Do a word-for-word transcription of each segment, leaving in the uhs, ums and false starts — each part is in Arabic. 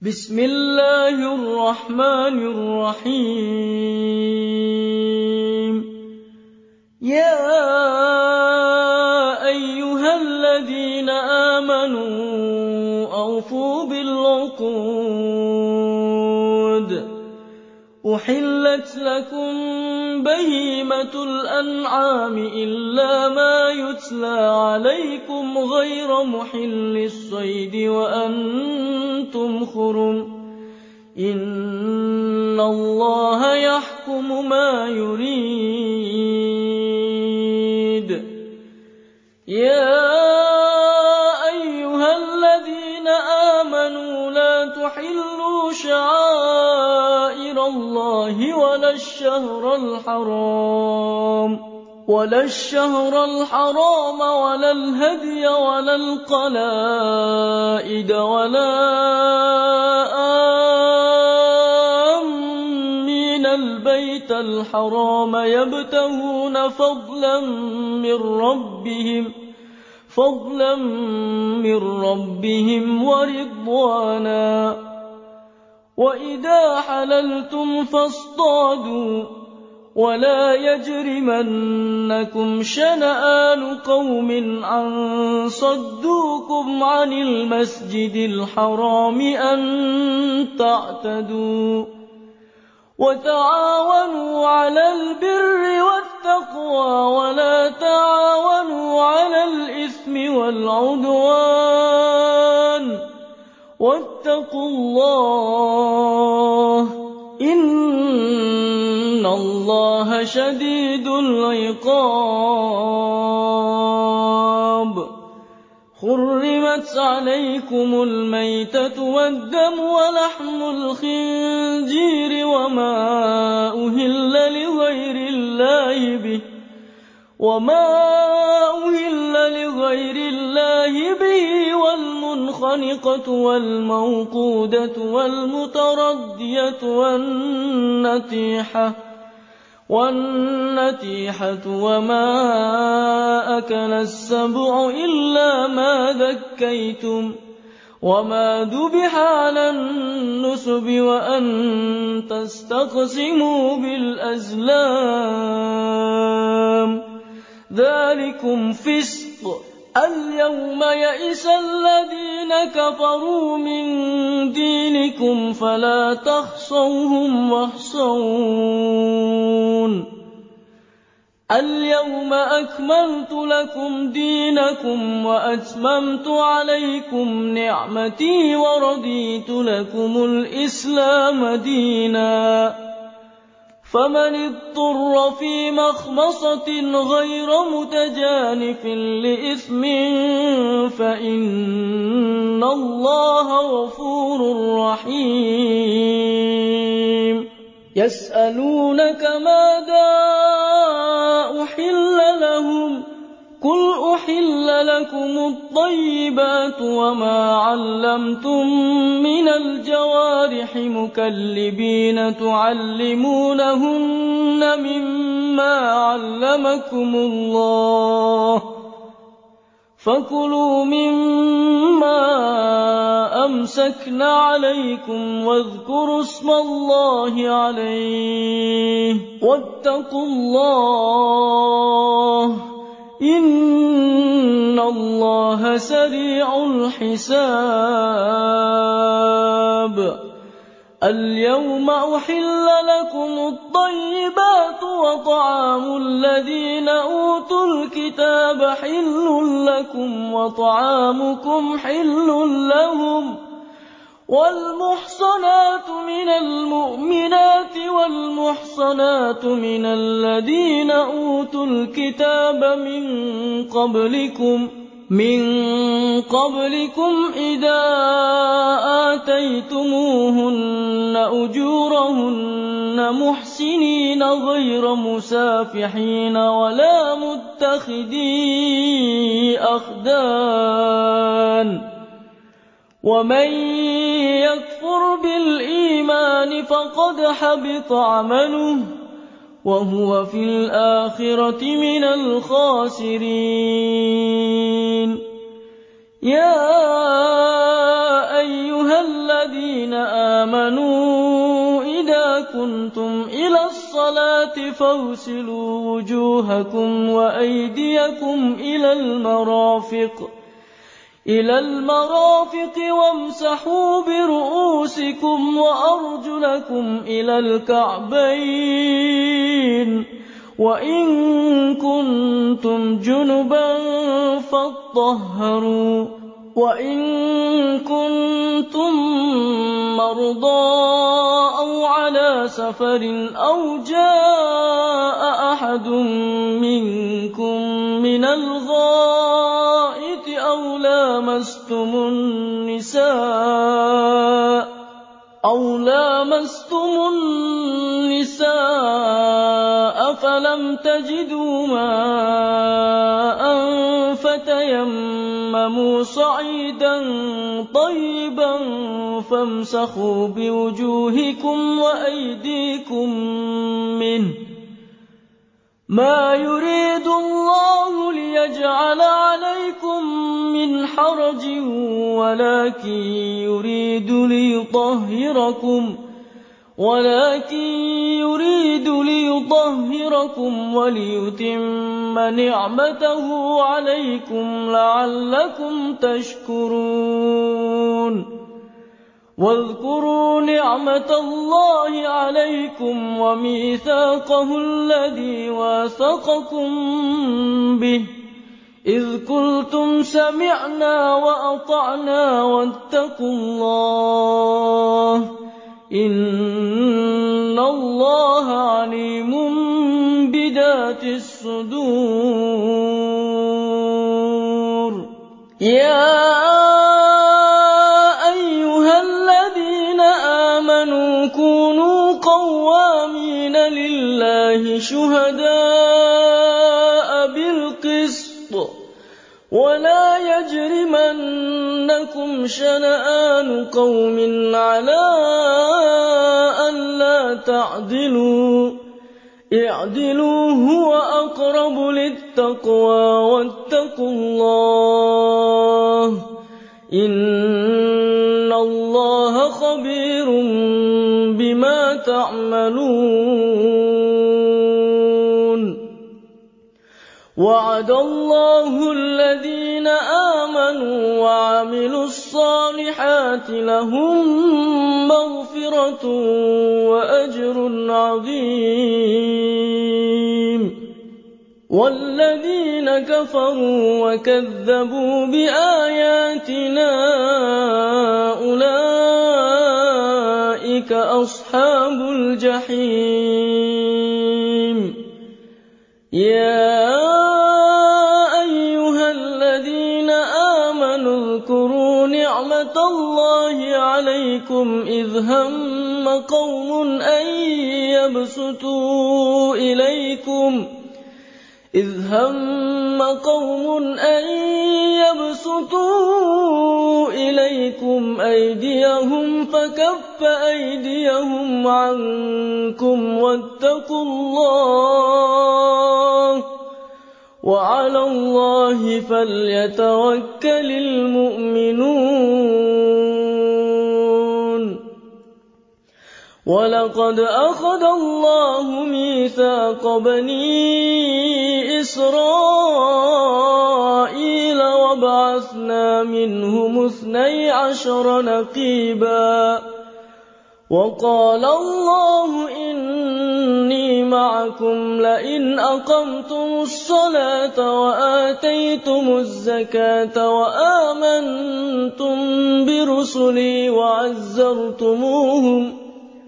بسم الله الرحمن الرحيم يا أيها الذين آمنوا أوفوا بالعقود أحلت لكم بهيمة الأنعام إلا ما يتلى عليكم غير محل الصيد وأنتم حرم إن الله يحكم ما يريد يا أيها الذين آمنوا لا تحلوا شعائر الله ولا الشهر الحرام ولا الشهر الحرام ولا الهدي ولا القلائد ولا آمين البيت الحرام يبتغون فضلا من ربهم فضلا من ربهم ورضوانا وإذا حللتم فاصطادوا ولا يجرمنكم شنآن قوم أن صدوكم عن المسجد الحرام أن تعتدوا وتعاونوا على البر والتقوى ولا تعاونوا على الإثم والعدوان واتقوا الله إن الله شديد العقاب حرمت عليكم الميتة والدم ولحم الخنزير وما أهل لغير الله به وما أهل لغير الله به والمنخنقة والموقودة والمتردية والنتيحة والنتيحة وما أكل السبع إلا ما ذكيتم وما ذبح على النسب وأن تستقسموا بالأزلام ذلكم فسق اليوم يئس الذين كفروا من دينكم فلا تخشوهم واخشون اليوم أكملت لكم دينكم وأتممت عليكم نعمتي ورضيت لكم الإسلام دينا فمن اضطر في مخمصة غير متجانف لإثم فإن الله غفور رحيم يسألونك ماذا أحل لهم قل أحل لكم الطيبات وما علمتم من الجوارح مكلبين تعلمونهن مما علمكم الله فكلوا مما أمسكن عليكم واذكروا اسم الله عليه واتقوا الله إن الله سريع الحساب اليوم أحل لكم الطيبات وطعام الذين أوتوا الكتاب حل لكم وطعامكم حل لهم والمحصنات من المؤمنات والمحصنات من الذين أوتوا الكتاب من قبلكم من قبلكم إذا آتيتموهن أجورهن محسنين غير مسافحين ولا متخذي أخدان ومن يكفر بالإيمان فقد حبط عمله وهو في الآخرة من الخاسرين يا أيها أَيُّهَا الَّذِينَ آمَنُوا إِذَا كُنتُمْ إِلَى الصَّلَاةِ فَاغْسِلُوا وُجُوهَكُمْ وَأَيْدِيَكُمْ إِلَى الْمَرَافِقِ إلى المرافق وامسحوا برؤوسكم وأرجلكم إلى الكعبين وإن كنتم جنبا فاطهروا وإن كنتم مرضى أو على سفر أو جاء أحد منكم من الغائط أو لامستم النساء أو لامستم النساء فلم تجدوا ماء فتيمموا صعيدا طيبا فامسحوا بوجوهكم وأيديكم منه ما يريد الله ليجعل عليكم من حرج ولكن يريد ليطهركم ولكن يريد ليطهركم وليتم نعمته عليكم لعلكم تشكرون واذكروا نعمة الله عليكم وميثاقه الذي واثقكم به إذ قلتم سمعنا وأطعنا واتقوا الله إن الله عليم بذات الصدور يا أيها الذين آمنوا كونوا قوامين لله شهداء بالقسط ولا يجرمنكم شنآن قوم على ألا تعدلوا اعدلوا هو أقرب للتقوى واتقوا الله إن الله خبير بما تعملون وعد الله الذين آمنوا وعملوا الصالحات لهم مغفرة وأجر عظيم والذين كفروا وكذبوا بآياتنا أولئك أصحاب الجحيم يا أيها الذين آمنوا اذكروا نعمة الله عليكم إذ هم قوم أن يبسطوا إليكم إذ هم قوم أن يبسطوا إليكم أيديهم فكف أيديهم عنكم واتقوا الله وعلى الله فليتوكل المؤمنون ولقد أخذ الله ميثاق بني إسرائيل وبعثنا منهم اثني عشر نقيبا وقال الله إني معكم لئن أقمتم الصلاة وآتيتم الزكاة وآمنتم برسلي وعزرتموهم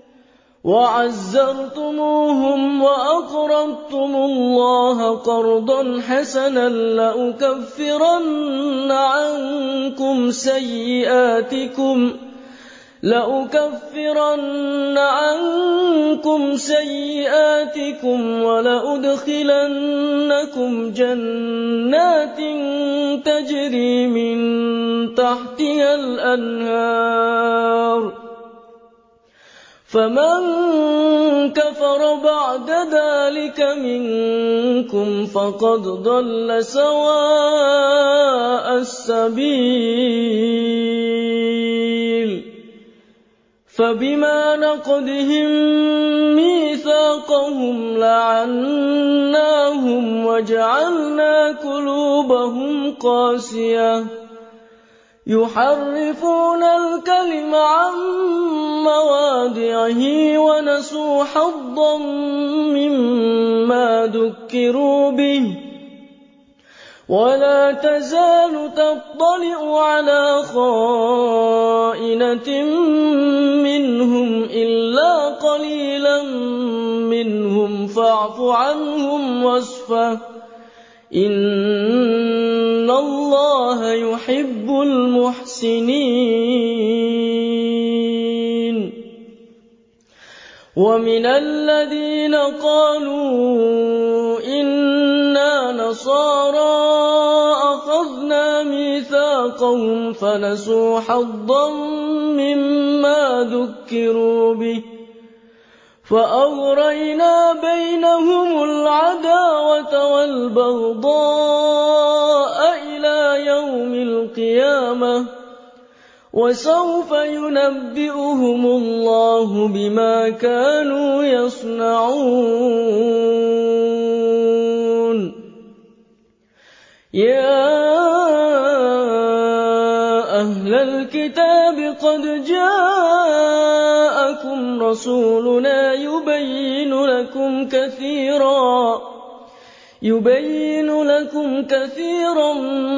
وعزرتموهم وأقرضتم الله قرضا حسنا لأكفرن عنكم سيئاتكم لأكفرن عنكم سيئاتكم ولأدخلنكم جنات تجري من تحتها الأنهار فمن كفر بعد ذلك منكم فقد ضل سواء السبيل فبما نقضهم ميثاقهم لعناهم وجعلنا قلوبهم قاسية يحرفون الكلم عن مواضعه ونسوا حظا مما ذكروا به ولا تزال تطلع على خائنة منهم إلا قليلا منهم فاعف عنهم واصفح إن الله يحب المحسنين. ومن الذين قالوا إنا نصارى أخذنا ميثاقهم فنسوا حظا مما ذكروا به فأغرينا بينهم العداوة والبغضاء إلى يوم القيامة وسوف ينبئهم الله بما كانوا يصنعون. يا أهل الكتاب قد جاءكم رسولنا يبين لكم كثيرا يبين لكم كثيرا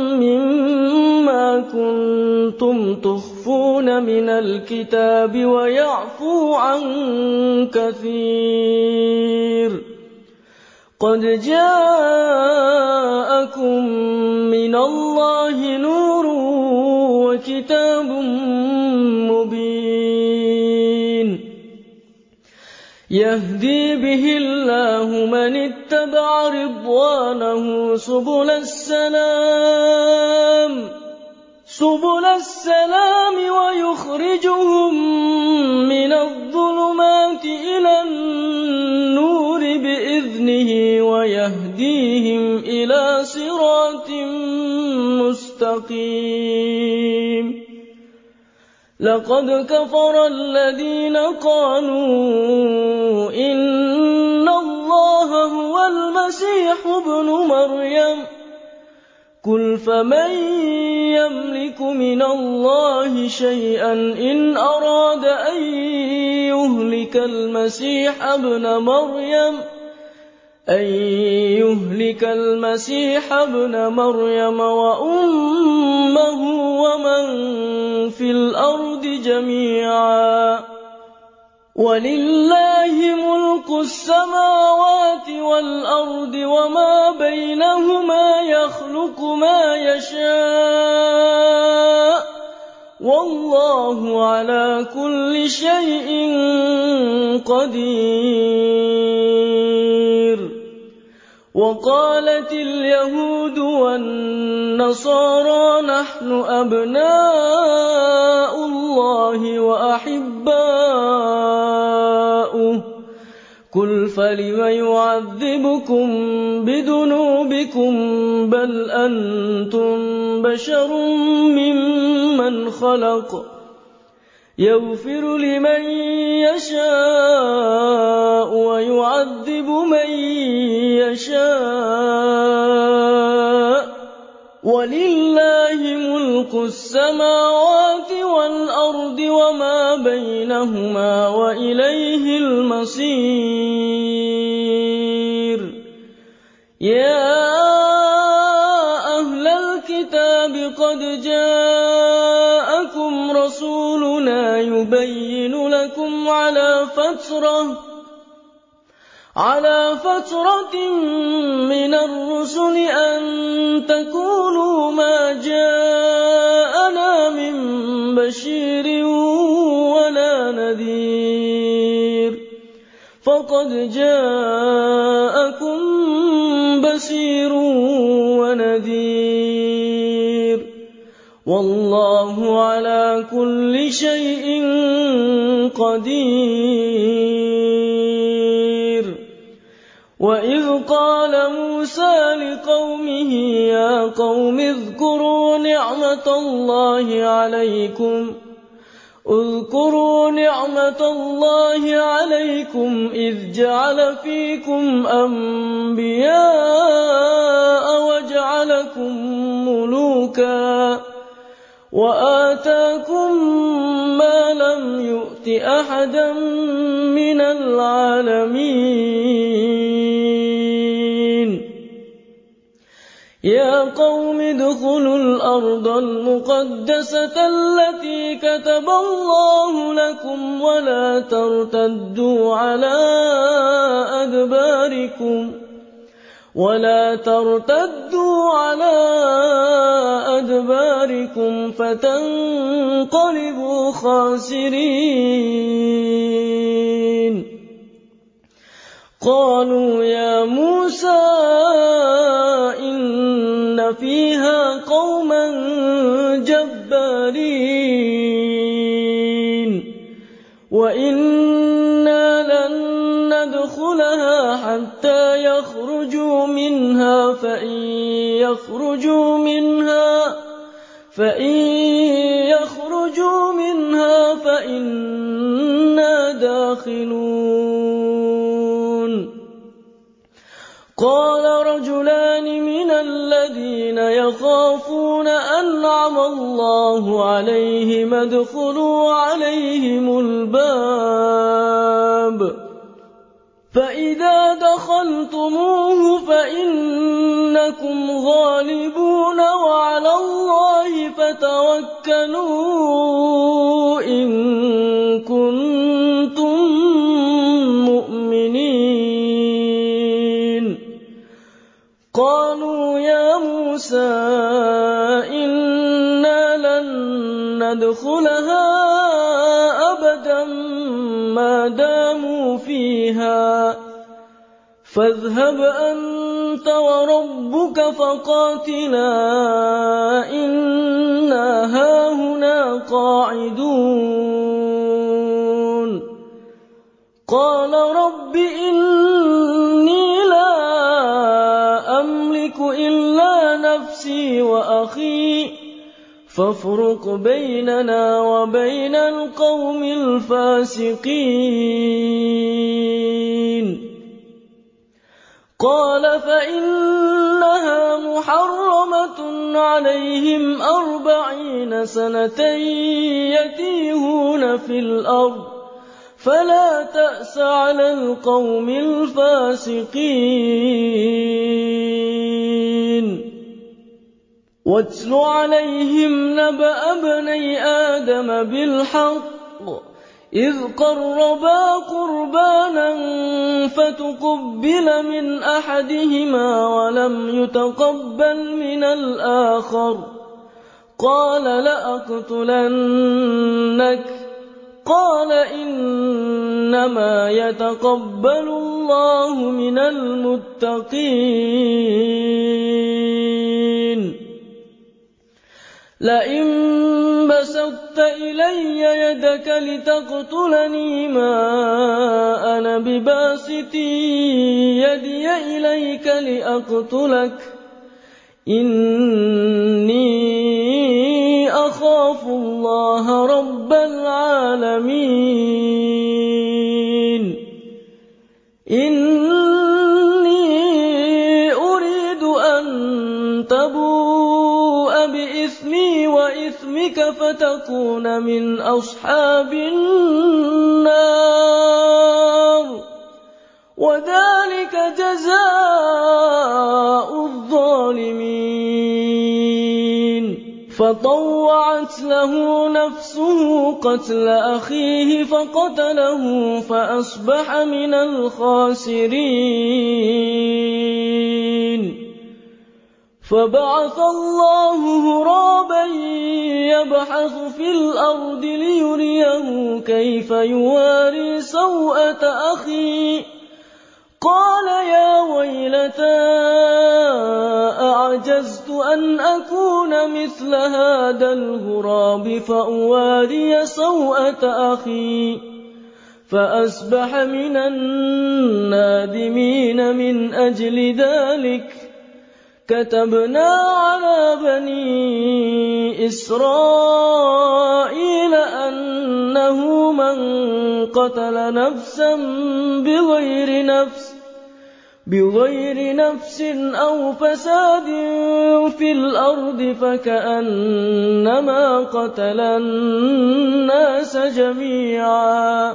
مما كنتم تخفون من الكتاب ويعفو عن كثير. قد جاءكم من الله نور وكتاب مبين يهدي به الله من اتبع رضوانه سبل السلام سبل السلام ويخرجهم من الظلمات إلى النور بإذنه ويهديهم إلى صراط مستقيم. لقد كفر الذين قالوا إن الله هو المسيح ابن مريم قل فمن يملك من الله شيئا إن أراد أن يهلك المسيح ابن مريم أن يهلك المسيح ابن مريم وأمه ومن في الأرض جميعا ولله ملك السماوات والأرض وما بينهما يخلق ما يشاء والله على كل شيء قدير. وقالت اليهود والنصارى نحن أبناء الله وأحباؤه قل فلم يعذبكم بذنوبكم بل أنتم بشر ممن خلق يغفر لمن يشاء ويعذب من يشاء ولله ملك السماوات والأرض وما بينهما وإليه المصير. يا أهل الكتاب قد جاءكم رسولنا يبين لكم على فترة على فترة من الرسل أن تقولوا ما جاءنا من بشير ولا نذير فقد جاءكم بشير ونذير والله على كل شيء قدير. وإذ قال موسى لقومه يا قوم اذكروا نعمة الله عليكم اذكروا نعمة الله عليكم إذ جعل فيكم أنبياء وجعلكم ملوكا وآتاكم ما لم يؤت أحدا من العالمين يا قوم ادخلوا الأرض المقدسة التي كتب الله لكم ولا ترتدوا على أدباركم ولا ترتدوا على أدباركم فتنقلبوا خاسرين قالوا يا موسى إن فيها قوما جبارين وإنا لن ندخلها حتى يخرجوا منها فإن يخرجوا منها فإن يخرجوا منها فإنا داخلون قال رجلان من الذين يخافون أنعم الله عليهم ادخلوا عليهم الباب فإذا دخلتموه فإنكم غالبون وعلى الله فتوكلوا إن كنتم مؤمنين قالوا يا موسى إنا لن ندخلها أبدا ما داموا فيها فاذهب أنت وربك فقاتلا إنا هاهنا قاعدون قال رب إني لا أملك إلا نفسي وأخي فافرق بيننا وبين القوم الفاسقين قال فإنها محرمة عليهم أربعين سنة يتيهون في الأرض فلا تأس على القوم الفاسقين واتل عليهم نبأ ابني آدم بالحق إذ قربا قربانا فتقبل من أحدهما ولم يتقبل من الآخر قال لأقتلنك قال إنما يتقبل الله من المتقين لئن بسطت إلي يدك لتقتلني ما أنا بباسط يدي إليك لأقتلك إني أخاف الله رب العالمين إني أريد أن تبوء بإثمي وإثمك فتكون من أصحاب النار وذلك جزاء الظالمين فطوعت له نفسه قتل أخيه فقتله فأصبح من الخاسرين فبعث الله غرابا يبحث في الأرض ليريه كيف يواري سوءة أخيه قال يا ويلتى أعجزت أن أكون مثل هذا الغراب فأواري سوءة أخي فأصبح من النادمين من أجل ذلك كتبنا على بني إسرائيل أن مثله من قتل نفسا بغير نفس بغير نفس أو فساد في الأرض فكأنما قتل الناس جميعا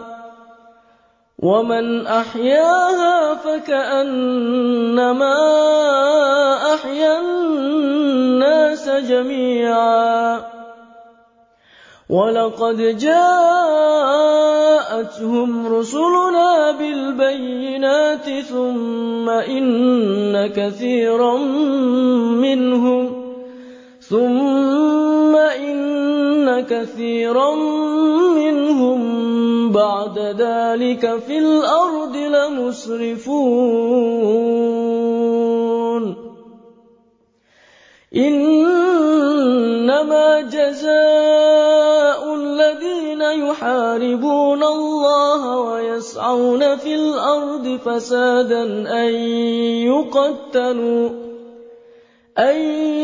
ومن أحياها فكأنما أحيا الناس جميعا ولقد جاءتهم رسلنا بالبينات ثم إن كثيرا منهم ثم إن كثيرا منهم بعد ذلك في الأرض لمسرفون إنما جزاء الذين يحاربون الله ويسعون في الأرض فسادا أن يقتلوا أن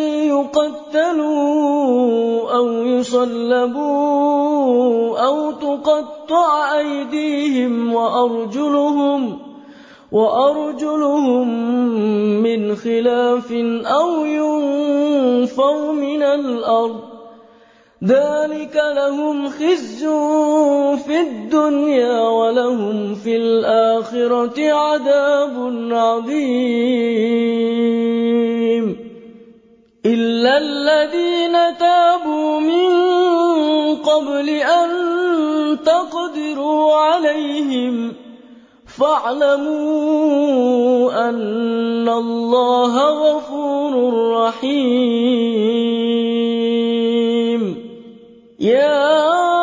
يقتلوا أو يصلبوا أو تقطع أيديهم وأرجلهم وأرجلهم من خلاف أو ينفوا من الأرض ذلك لهم خزي في الدنيا ولهم في الآخرة عذاب عظيم إلا الذين تابوا من قبل أن تقدروا عليهم فاعلموا أن الله غفور رحيم يا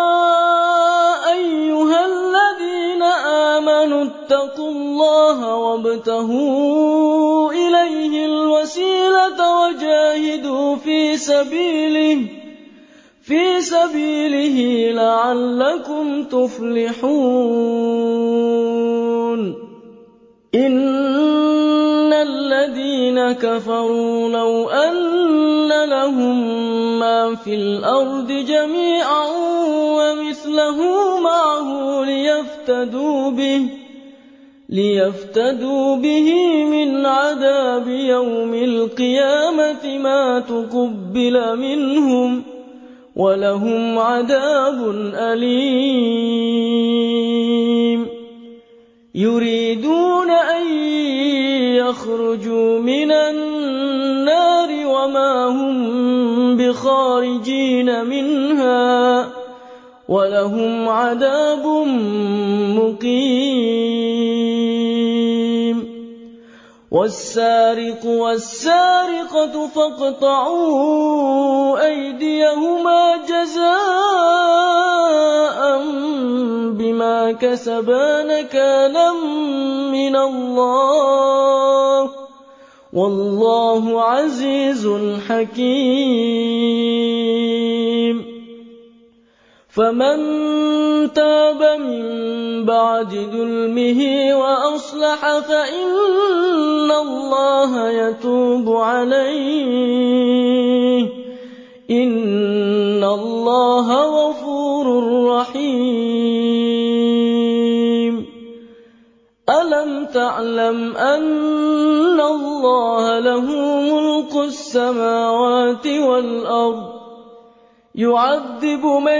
أيها الذين آمنوا اتقوا الله وابتغوا إليه الوسيلة وجاهدوا في سبيله في سبيله لعلكم تفلحون إن الذين كفروا لو أن لهم ما في الأرض جميعا ومثله معه ليفتدوا به ليفتدوا به من عذاب يوم القيامة ما تقبل منهم ولهم عذاب أليم يريدون أن يخرجوا من النار وما هم بخارجين منها ولهم عذاب مقيم والسارق والسارقة فاقطعوا أيديهما جزاء بما كسبا نكالا من الله والله عزيز حكيم فمن تاب من بعد ظلمه وأصلح فإن الله يتوب عليه إن الله غفور رحيم ألم تعلم أن الله له ملك السماوات والأرض يعذب من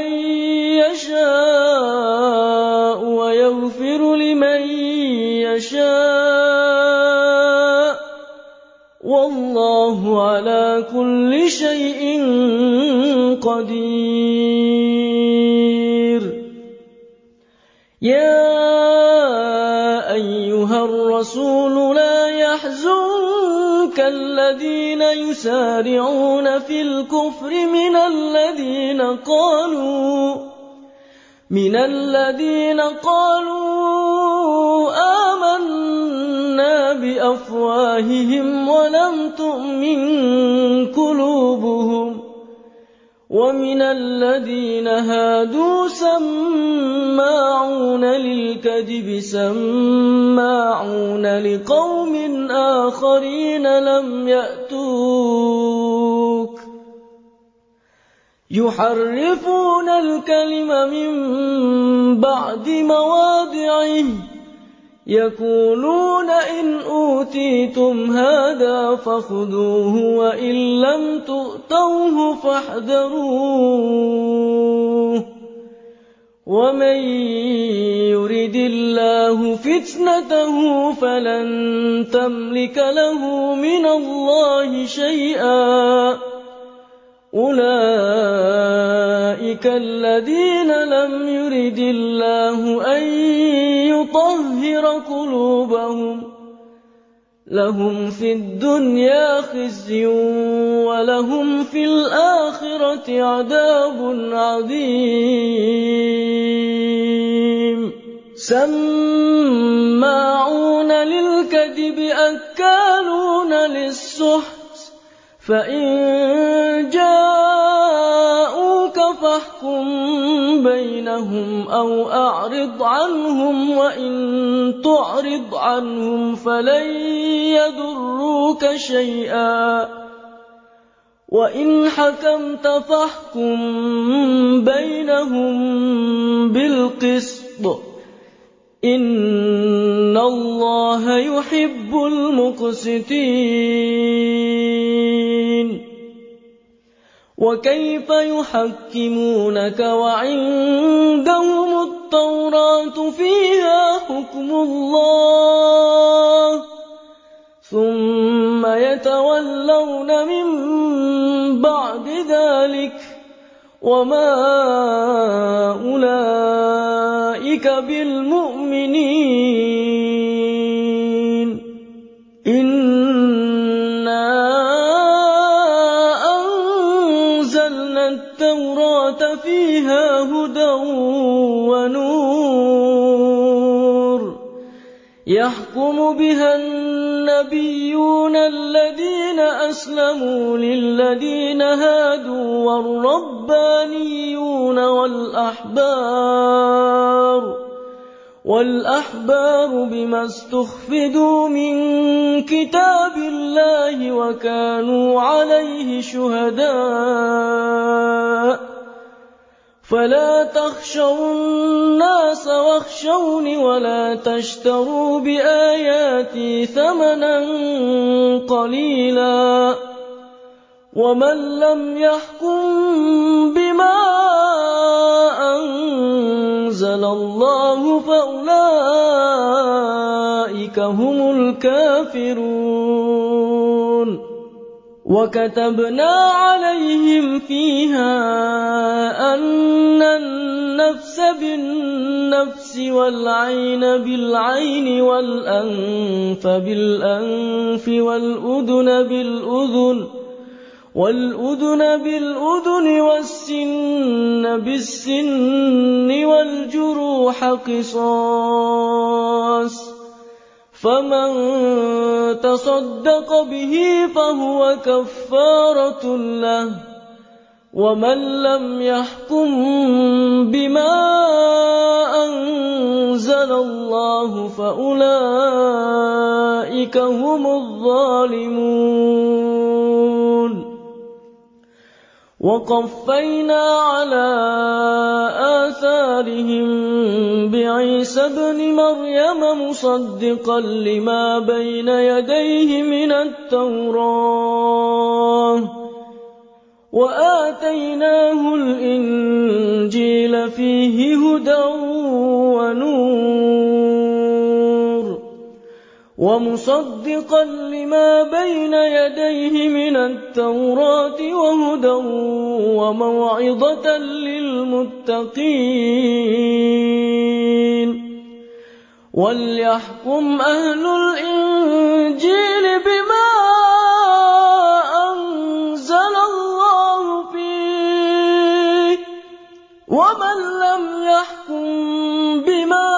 يشاء ويغفر لمن يشاء والله على كل شيء قدير يا أيها الرسول لا يحزنك الذين يسارعون في الكفر من الذين قالوا من الذين قالوا آمنا بأفواههم ولم تؤمن قلوبهم ومن الذين هادوا سماعون للكذب سماعون لقوم آخرين لم يأتوك يحرفون الكلم من بعد مواضعه يقولون إن أوتيتم هذا فخذوه وإن لم تؤتوه فاحذروه ومن يرد الله فتنته فلن تملك له من الله شيئا أولئك الذين لم يرد الله أن يطهر قلوبهم لهم في الدنيا خزي ولهم في الآخرة عذاب عظيم سماعون للكذب أكالون للسحت فإن جاءوك فاحكم بينهم أو أعرض عنهم وإن تعرض عنهم فلن يضروك شيئا وإن حكمت فاحكم بينهم بالقسط إن الله يحب المقسطين وكيف يحكمونك وعندهم التوراة فيها حكم الله ثم يتولون من بعد ذلك وما أولئك بالمؤمنين إنا أنزلنا التوراة فيها هدى ونور يحكم بها النبيون الذين أسلموا للذين هادوا والربانيون والأحبار والأحبار بما استحفظوا من كتاب الله وكانوا عليه شهداء فلا تخشوا الناس واخشوني ولا تشتروا بآياتي ثمنا قليلا ومن لم يحكم بما أنزل الله فأولئك هم الكافرون وكتبنا عليهم فيها أن النفس بالنفس والعين بالعين والأنف بالأنف والأذن بالأذن والأذن بالأذن والسن بالسن والجروح قصاص فمن تصدق به فهو كفارة له ومن لم يحكم بما أنزل الله فأولئك هم الظالمون وقفينا على آثارهم بعيسى ابن مريم مصدقا لما بين يديه من التوراة وآتيناه الإنجيل فيه هدى ونور ومصدقا لما بين يديه من التوراة وهدى وموعظة للمتقين وليحكم أهل الإنجيل بما أنزل الله فيه ومن لم يحكم بما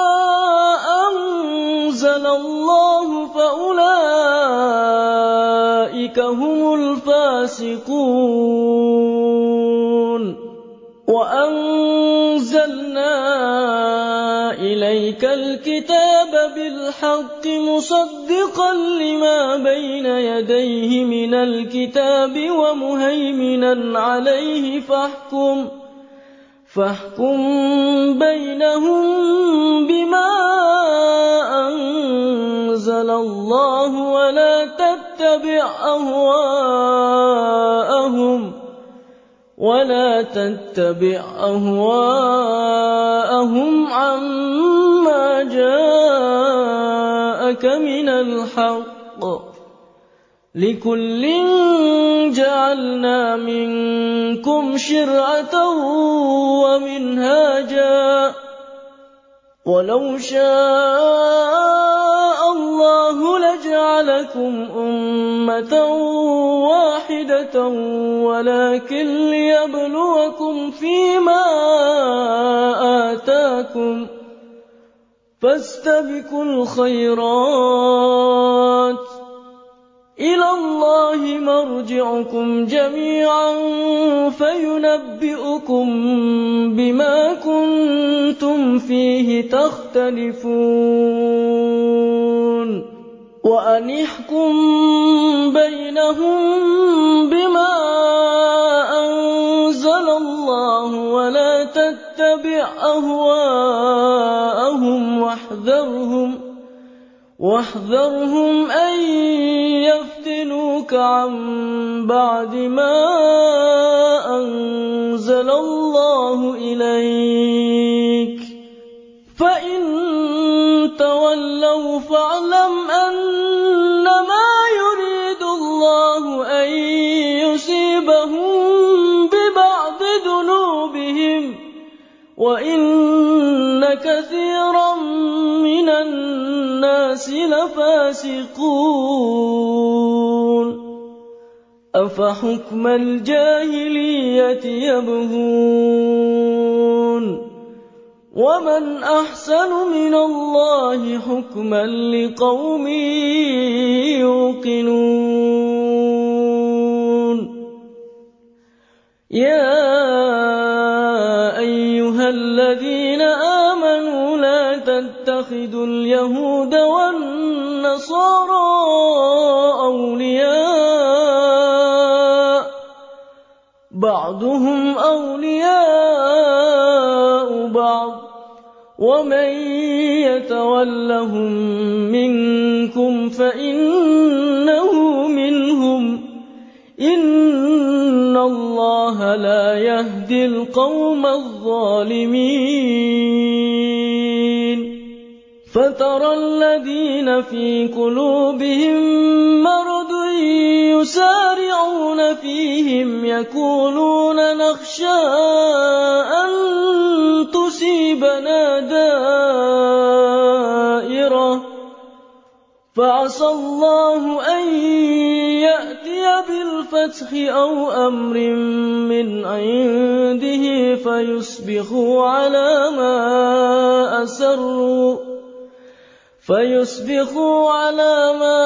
أنزل الله فأولئك هم الفاسقون وأنزلنا إليك الكتاب بالحق مصدقا لما بين يديه من الكتاب ومهيمنا عليه فاحكم فاحكم بينهم بما أنزل الله ولا تتبع أهواءهم ولا تتبع أهواءهم عما جاءك من الحق لكل جعلنا منكم شرعة ومنهاجا ولو شاء الله لجعلكم أمة واحدة ولكن ليبلوكم فيما آتاكم فاستبقوا الخيرات إلى الله مرجعكم جميعا فينبئكم بما كنتم فيه تختلفون وأن احكم بينهم بما أنزل الله ولا تتبع أهواءهم واحذرهم واحذرهم أن يفتنوك عن بعد ما أنزل الله إليك فإن تولوا فاعلم أنما يريد الله أن يصيبهم ببعض ذنوبهم وإن كثيرا من الناس لفاسقون أفحكم الجاهلية يبغون ومن أحسن من الله حكما لقوم يوقنون يا أيها الذين آمنوا لا تتخذوا اليهود والنصارى أولياء بعضهم أولياء بعض ومن يتولهم منكم فإنه منهم إن الله لا يهدي القوم الظالمين فترى الذين في قلوبهم مرض يسارعون فيهم يقولون نخشى أن تصيبنا دائرة فعسى الله أن يأتي بالفتح أو أمر من عنده فيصبحوا على ما أسروا فيصبحوا على ما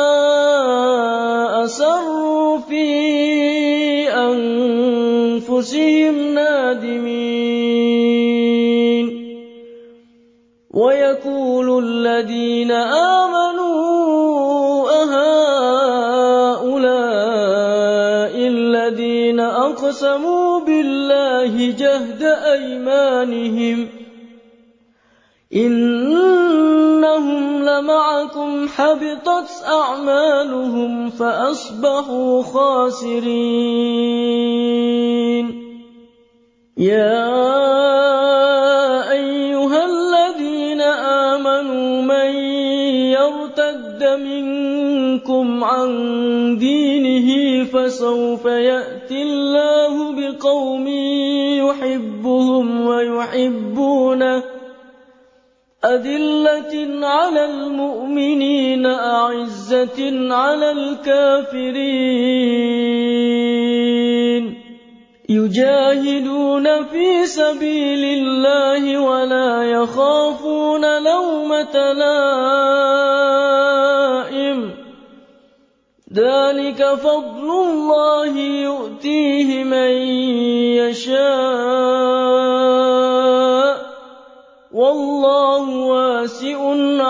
أسروا في أنفسهم نادمين ويقول الذين آمنوا أهؤلاء الذين أقسموا بالله جهد أيمانهم إنهم لمعكم حبطت أعمالهم فأصبحوا خاسرين يا أيها الذين آمنوا من يرتد منكم عن دينه فسوف يأتي الله بقوم يحبهم ويحبونه أذلة على المؤمنين أعزة على الكافرين يجاهدون في سبيل الله ولا يخافون لومة لائم ذلك فضل الله يؤتيه من يشاء وَاللَّهُ وَاسِعٌ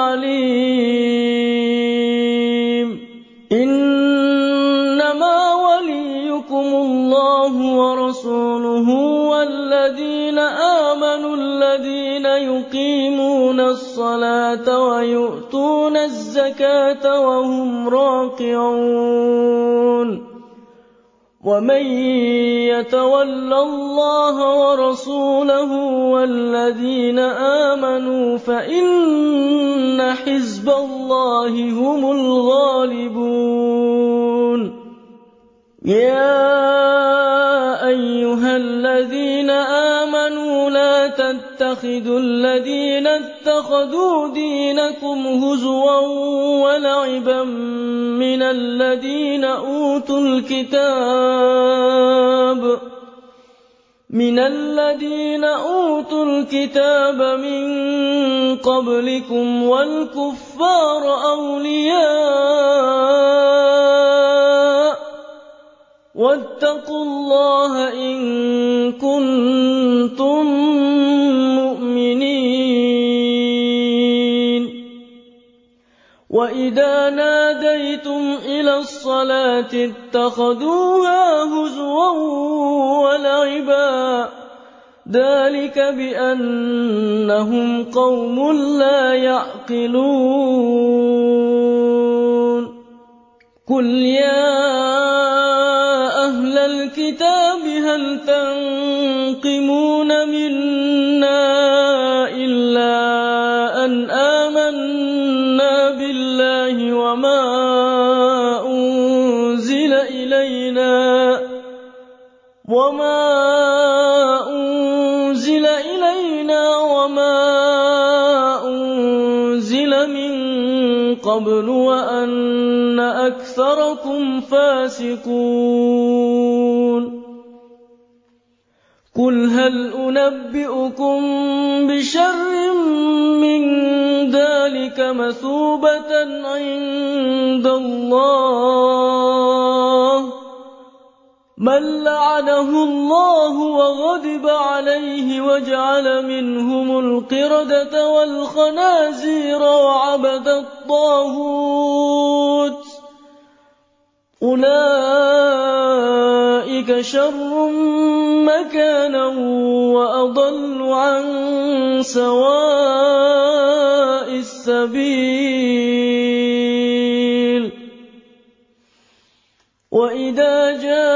عَلِيمٌ إِنَّمَا وَلِيُّكُمُ اللَّهُ وَرَسُولُهُ وَالَّذِينَ آمَنُوا الَّذِينَ يُقِيمُونَ الصَّلَاةَ وَيُؤْتُونَ الزَّكَاةَ وَهُمْ رَاكِعُونَ وَمَن يَتَوَلَّ اللَّهَ وَرَسُولَهُ وَالَّذِينَ آمَنُوا فَإِنَّ حِزْبَ اللَّهِ هُمُ الْغَالِبُونَ يَا أَيُّهَا الَّذِينَ آمَنُوا لَا تَتَّخِذُوا الَّذِينَ اتَّخَذُوا دِينَكُمْ هُزُوًا وَلَعِبًا مِنَ الَّذِينَ أُوتُوا الْكِتَابَ مِنَ الَّذِينَ أُوتُوا الْكِتَابَ مِن قَبْلِكُمْ وَالْكُفَّارَ أَوْلِيَاءَ وَاتَّقُوا اللَّهَ إِن كُنتُم مُّؤْمِنِينَ وَإِذَا نَادَيْتُمْ إِلَى الصَّلَاةِ اتَّخَذُوهَا هُزُوًا وَلَعِبًا ذَلِكَ بِأَنَّهُمْ قَوْمٌ لَّا يَعْقِلُونَ قُلْ يَا أَهْلَ الْكِتَابِ هَلْ تَنقِمُونَ مِنَّا إِلَّا أَنْ آمَنَّا بِاللَّهِ وَمَا أُنزِلَ إِلَيْنَا وَمَا أُنزِلَ إِلَيْنَا وَمَا أُنزِلَ مِن قَبْلُ وَأَنَّ أَكْثَرَكُمْ فَاسِقُونَ قُلْ هَلْ أُنَبِّئُكُم بِشَرٍّ مِّن ذَلِكَ مَثُوبَةً عِندَ اللَّهِ مَن لَّعَنَهُ اللَّهُ وَغَضِبَ عَلَيْهِ وَجَعَلَ مِنْهُمُ الْقِرَدَةَ وَالْخَنَازِيرَ وَعَبَدَ الطَّاغُوتَ أُولَٰئِكَ شَرٌّ مَّكَانًا وَأَضَلُّ عَن سَوَاءِ السَّبِيلِ وَإِذَا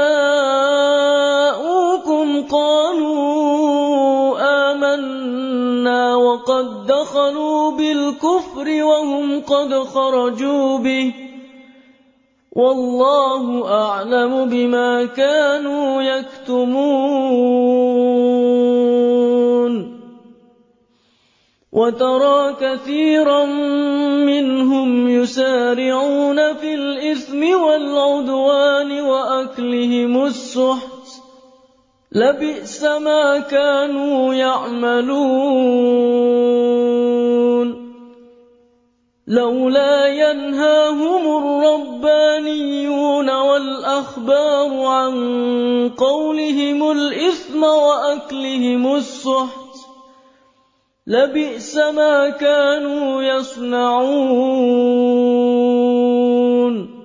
جَاءُوكُمْ قَالُوا آمَنَّا وَقَدْ دَخَلُوا بِالْكُفْرِ وَهُمْ قَدْ خَرَجُوا بِهِ وَاللَّهُ أَعْلَمُ بِمَا كَانُوا يَكْتُمُونَ وَتَرَىٰ كَثِيرًا مِّنْهُمْ يُسَارِعُونَ فِي الْإِثْمِ وَالْعُدْوَانِ وَأَكْلِهِمُ السُّحْتَ لَبِئْسَ مَا كَانُوا يَعْمَلُونَ لَوْلَا يَنْهَاهُمُ الرَّبَّانِيُّونَ وَالْأَحْبَارُ عَن قَوْلِهِمُ الْإِثْمَ وَأَكْلِهِمُ السُّحْتَ لَبِئْسَ مَا كَانُوا يَصْنَعُونَ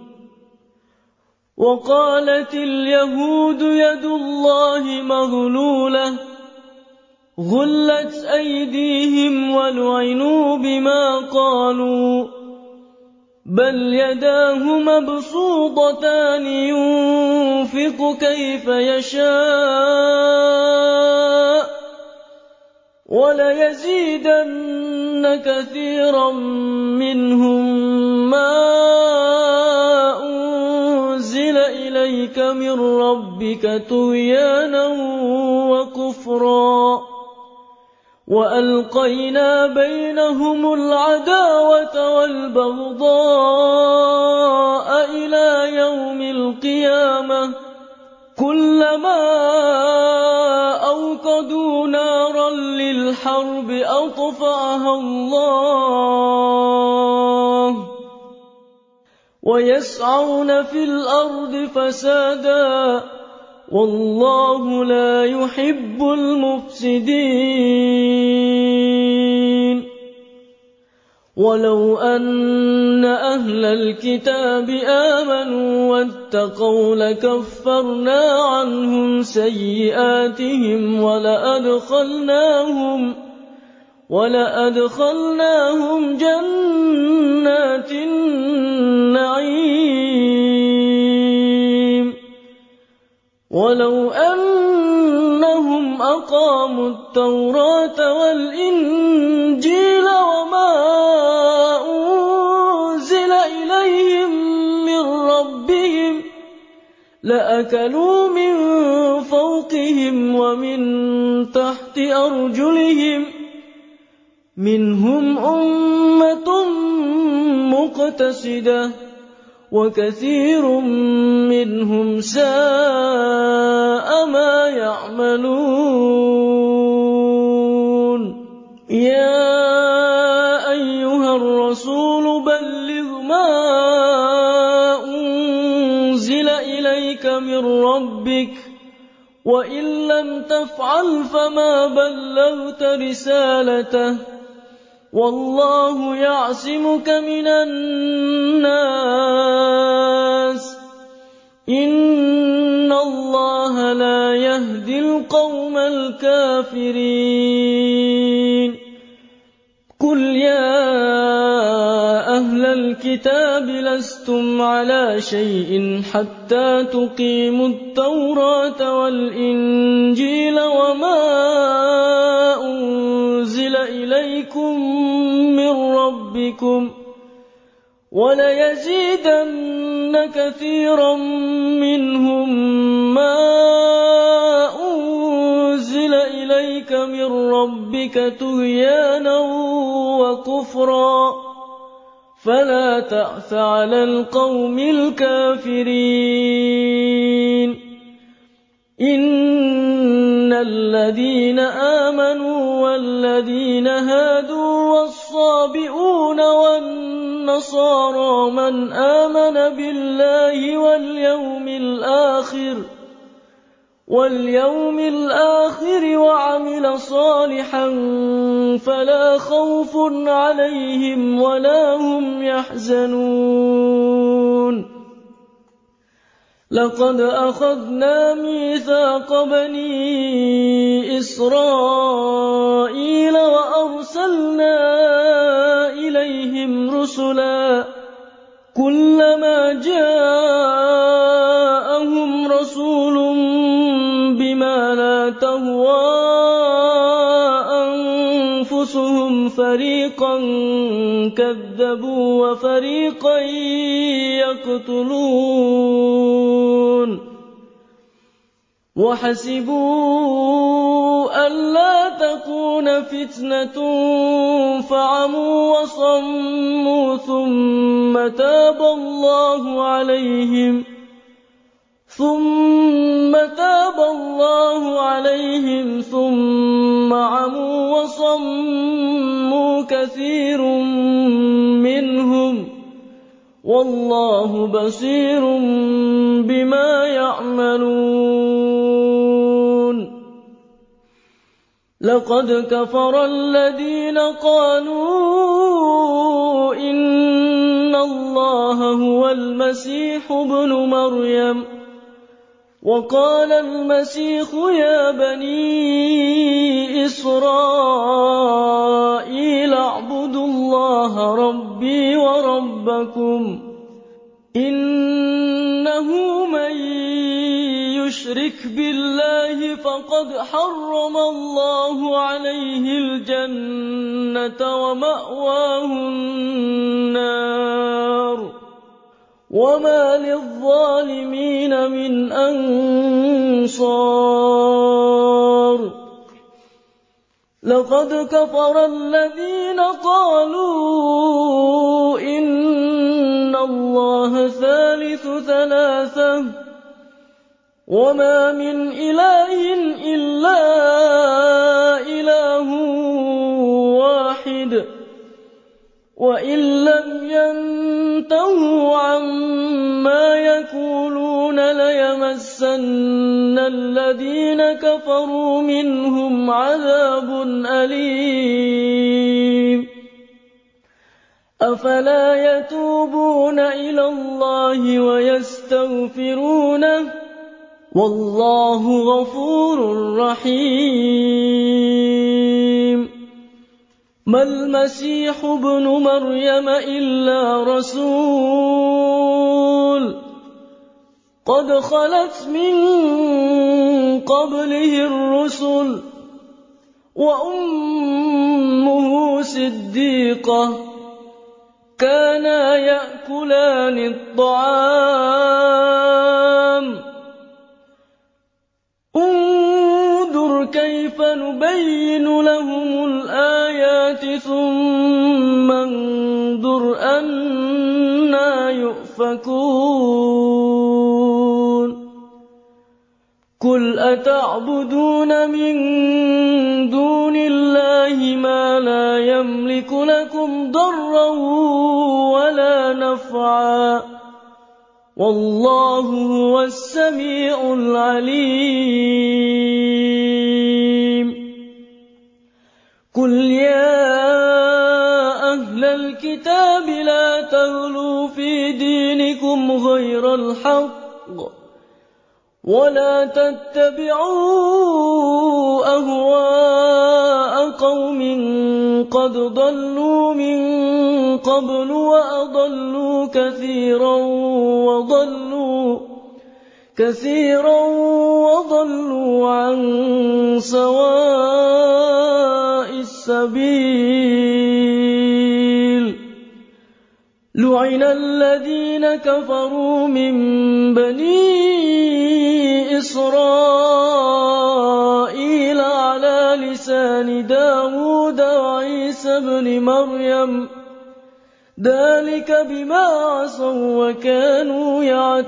وَقَالَتِ الْيَهُودُ يَدُ اللَّهِ مَغْلُولَةٌ غُلَّتْ أَيْدِيهِمْ وَلُعِنُوا بِمَا قَالُوا بَلْ يَدَاهُ مَبْسُوطَتَانِ يُنفِقُ كَيْفَ يَشَاءُ وَلَيَزِيدَنَّ كَثِيرًا مِّنْهُم مَّا أُنزِلَ إِلَيْكَ مِن رَّبِّكَ طُغْيَانًا وَكُفْرًا وَأَلْقَيْنَا بَيْنَهُمُ الْعَدَاوَةَ وَالْبَغْضَاءَ إِلَىٰ يَوْمِ الْقِيَامَةِ كُلَّمَا أَوْقَدُوا نَارًا لِّلْحَرْبِ أَطْفَأَهَا اللَّهُ وَيَسْعَوْنَ فِي الْأَرْضِ فَسَادًا وَاللَّهُ لَا يُحِبُّ الْمُفْسِدِينَ وَلَوْ أَنَّ أَهْلَ الْكِتَابِ آمَنُوا وَاتَّقَوْا لَكَفَّرْنَا عَنْهُمْ سَيِّئَاتِهِمْ وَلَأَدْخَلْنَاهُمْ وَلَأَدْخَلْنَاهُمْ جَنَّاتِ النَّعِيمِ وَلَوْ أَنَّهُمْ أَقَامُوا التَّوْرَاةَ وَالْإِنجِيلَ وَمَا أُنزِلَ إِلَيْهِم مِّن رَّبِّهِمْ لَأَكَلُوا مِن فَوْقِهِمْ وَمِن تَحْتِ أَرْجُلِهِم ۚ مِّنْهُمْ أُمَّةٌ مُّقْتَصِدَةٌ وَكَثِيرٌ مِّنْهُمْ سَاءَ مَا يَعْمَلُونَ يَا أَيُّهَا الرَّسُولُ بَلِّغْ مَا أُنزِلَ إِلَيْكَ مِن رَّبِّكَ ۖ وَإِن لَّمْ تَفْعَلْ فَمَا بَلَّغْتَ رِسَالَتَهُ ۚ وَاللَّهُ يَعْصِمُكَ مِنَ النَّاسِ ۗ إِنَّ اللَّهَ لَا يَهْدِي الْقَوْمَ الْكَافِرِينَ قُلْ يَا أَهْلَ الْكِتَابِ لَسْتُمْ عَلَىٰ شَيْءٍ حَتَّىٰ تُقِيمُوا التَّوْرَاةَ وَالْإِنجِيلَ وَمَا أُنزِلَ إِلَيْكُم مِّن رَّبِّكُمْ ۗ وَلَيَزِيدَنَّ كَثِيرًا مِّنْهُم مَّا أُنزِلَ إِلَيْكَ مِن رَّبِّكَ طُغْيَانًا وَكُفْرًا ۖ فَلَا تَأْسَ عَلَى الْقَوْمِ الْكَافِرِينَ إِنَّ الَّذِينَ آمَنُوا وَالَّذِينَ هَادُوا وَالصَّابِئُونَ وَالنَّصَارَىٰ مَنْ آمَنَ بِاللَّهِ وَالْيَوْمِ الْآخِرِ وَالْيَوْمِ الْآخِرِ وَعَمِلَ صَالِحًا فَلَا خَوْفٌ عَلَيْهِمْ وَلَا هُمْ يَحْزَنُونَ لَقَدْ أَخَذْنَا مِيثَاقَ بَنِي إِسْرَائِيلَ وَأَرْسَلْنَا إِلَيْهِمْ رُسُلًا كُلَّمَا جَاءَهُمْ رَسُولٌ بِمَا لَا تَهْوَىٰ أَنفُسُهُمْ فَرِيقًا كَذَّبُوا وَفَرِيقًا يَقْتُلُونَ وَحَسِبُوا أَلَّا تَكُونَ فِتْنَةٌ فَعَمُوا وَصَمُّوا ثُمَّ تَابَ اللَّهُ عَلَيْهِمْ ثُمَّ تَابَ اللَّهُ عَلَيْهِمْ ثُمَّ عَمُوا وَصَمُّوا كَثِيرٌ مِّنْهُمْ ۚ وَاللَّهُ بَصِيرٌ بِمَا يَعْمَلُونَ لَقَدْ كَفَرَ الَّذِينَ قَالُوا إِنَّ اللَّهَ هُوَ الْمَسِيحُ ابْنُ مَرْيَمَ وَقَالَ الْمَسِيحُ يَا بَنِي إِسْرَائِيلَ اعْبُدُوا اللَّهَ رَبِّي وَرَبَّكُمْ إِنَّهُ مَن يُشْرِكْ بِاللَّهِ فَقَدْ حَرَّمَ اللَّهُ عَلَيْهِ الْجَنَّةَ وَمَأْوَاهُ النَّارُ وَمَا لِلظَّالِمِينَ مِنْ أَنصَارٍ لَقَدْ كَفَرَ الَّذِينَ قَالُوا إِنَّ اللَّهَ ثَالِثُ ثَلَاثَةٍ وَمَا مِنْ إِلَٰهٍ إِلَّا إِلَٰهٌ وَاحِدٌ وَإِن لَّمْ يَنتَهُوا عَمَّا يَقُولُونَ لَيَمَسَّنَّ الَّذِينَ كَفَرُوا مِنْهُمْ عَذَابٌ أَلِيمٌ أَفَلَا يَتُوبُونَ إِلَى اللَّهِ وَيَسْتَغْفِرُونَهُ ۗ وَاللَّهُ غَفُورٌ رَّحِيمٌ مَا الْمَسِيحُ ابْنُ مَرْيَمَ إِلَّا رَسُولٌ قَدْ خَلَتْ مِن قَبْلِهِ الرُّسُلُ وَأُمُّهُ صِدِّيقَةٌ كَانَا يَأْكُلَانِ الطَّعَامَ انظُرْ كَيْفَ نُبَيِّنُ لَهُمُ الْآيَاتِ ثُمَّ انظُرْ أَنَّىٰ يُؤْفَكُونَ قُلْ أَتَعْبُدُونَ مِن دُونِ اللَّهِ مَا لَا يَمْلِكُ لَكُمْ ضَرًّا وَلَا نَفْعًا ۚ وَاللَّهُ هُوَ السَّمِيعُ الْعَلِيمُ قُلْ يَا أَهْلَ الْكِتَابِ لَا تَغْلُوا فِي دِينِكُمْ غَيْرَ الْحَقِّ وَلَا تَتَّبِعُوا أَهْوَاءَ قَوْمٍ قَدْ ضَلُّوا مِن قَبْلُ وَأَضَلُّوا كَثِيرًا وَضَلُّوا كَثِيرًا وَضَلُّوا عَن سَوَاءِ السَّبِيلِ لُعِنَ الَّذِينَ كَفَرُوا مِن بَنِي إِسْرَائِيلَ عَلَىٰ لِسَانِ دَاوُودَ وَعِيسَى ابْنِ مَرْيَمَ ۚ ذَٰلِكَ بِمَا عَصَوا وَّكَانُوا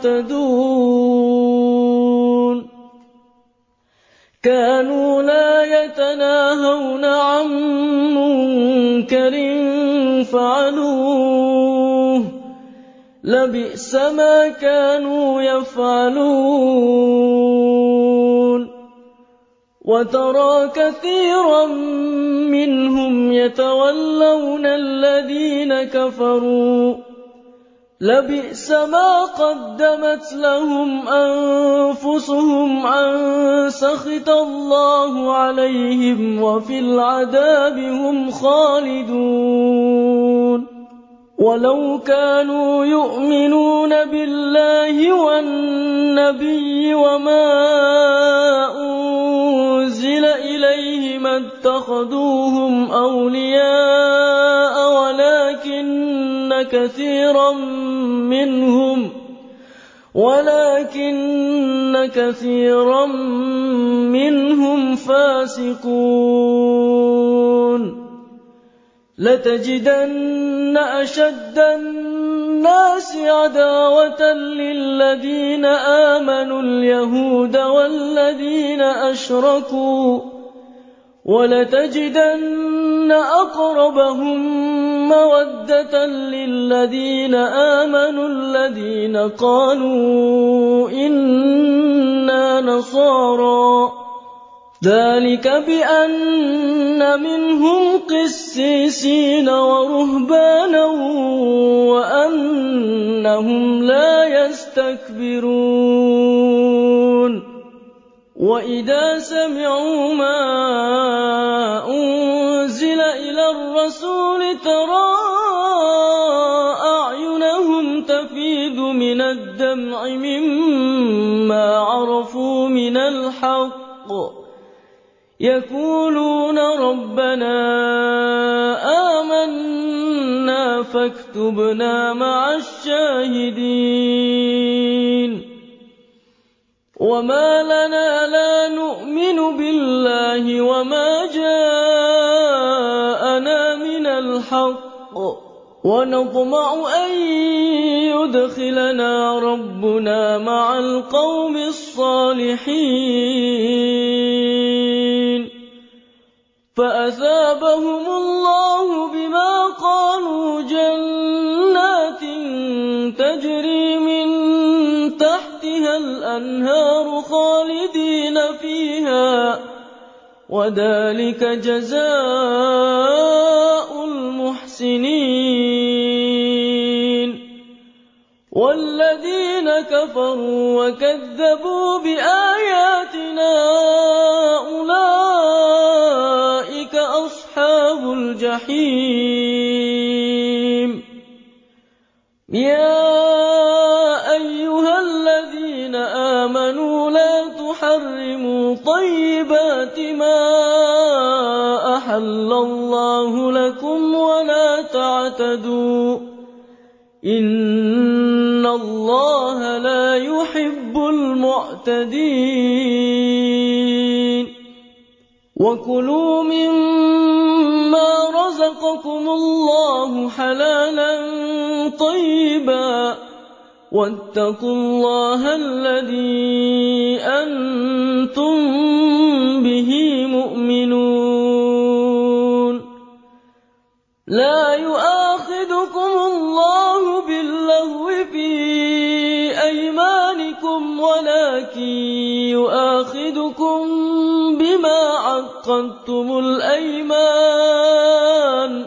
يَعْتَدُونَ كَانُوا لَا يَتَنَاهَوْنَ عَن مُّنكَرٍ فَعَلُوهُ ۚ لَبِئْسَ مَا كَانُوا يَفْعَلُونَ وَتَرَىٰ كَثِيرًا مِّنْهُمْ يَتَوَلَّوْنَ الَّذِينَ كَفَرُوا ۚ لَبِئْسَ مَا قَدَّمَتْ لَهُمْ أَنفُسُهُمْ أَن سَخِطَ اللَّهُ عَلَيْهِمْ وَفِي الْعَذَابِ هُمْ خَالِدُونَ وَلَوْ كَانُوا يُؤْمِنُونَ بِاللَّهِ وَالنَّبِيِّ وَمَا أُنزِلَ إِلَيْهِ مَا اتَّخَذُوهُمْ أَوْلِيَاءَ وَلَٰكِنَّ كَثِيرًا مِّنْهُمْ وَلَٰكِنَّ كَثِيرًا مِّنْهُمْ فَاسِقُونَ لَتَجِدَنَّ أَشَدَّ النَّاسِ عَدَاوَةً لِّلَّذِينَ آمَنُوا الْيَهُودَ وَالَّذِينَ أَشْرَكُوا ۖ وَلَتَجِدَنَّ أَقْرَبَهُم مَّوَدَّةً لِّلَّذِينَ آمَنُوا الَّذِينَ قَالُوا إِنَّا نَصَارَىٰ ۚ ذَٰلِكَ بِأَنَّ مِنْهُمْ قِسِّيسِينَ وَرُهْبَانًا وَأَنَّهُمْ لَا يَسْتَكْبِرُونَ وَإِذَا سَمِعُوا مَا أُنزِلَ إِلَى الرَّسُولِ تَرَىٰ أَعْيُنَهُمْ تَفِيضُ مِنَ الدَّمْعِ مِمَّا عَرَفُوا مِنَ الْحَقِّ يَقُولُونَ رَبَّنَا آمَنَّا فَاكْتُبْنَا مَعَ الشَّاهِدِينَ وَمَا لَنَا لَا نُؤْمِنُ بِاللَّهِ وَمَا جَاءَنَا مِنَ الْحَقِّ وَنَطْمَعُ أَن يُدْخِلَنَا رَبُّنَا مَعَ الْقَوْمِ الصَّالِحِينَ فَأَثَابَهُمُ اللَّهُ بِمَا قَالُوا الْأَنْهَارُ خَالِدِينَ فِيهَا ۚ وَذَٰلِكَ جَزَاءُ الْمُحْسِنِينَ. وَالَّذِينَ كَفَرُوا وَكَذَّبُوا بِآيَاتِنَا أُولَٰئِكَ أَصْحَابُ الْجَحِيمِ. يَا أَيُّهَا الَّذِينَ آمَنُوا لَا تُحَرِّمُوا طَيِّبَاتِ مَا أَحَلَّ اللَّهُ لَكُمْ وَلَا تَعْتَدُوا ۚ إِنَّ اللَّهَ لَا يُحِبُّ الْمُعْتَدِينَ. وَكُلُوا مِمَّا رَزَقَكُمُ اللَّهُ حَلَالًا طَيِّبًا ۚ وَاتَّقُوا اللَّهَ الَّذِي أَنتُم بِهِ مُؤْمِنُونَ. لَا يُؤَاخِذُكُمُ اللَّهُ بِاللَّغْوِ فِي أَيْمَانِكُمْ وَلَٰكِن يُؤَاخِذُكُم بِمَا عَقَّدتُّمُ الْأَيْمَانَ ۖ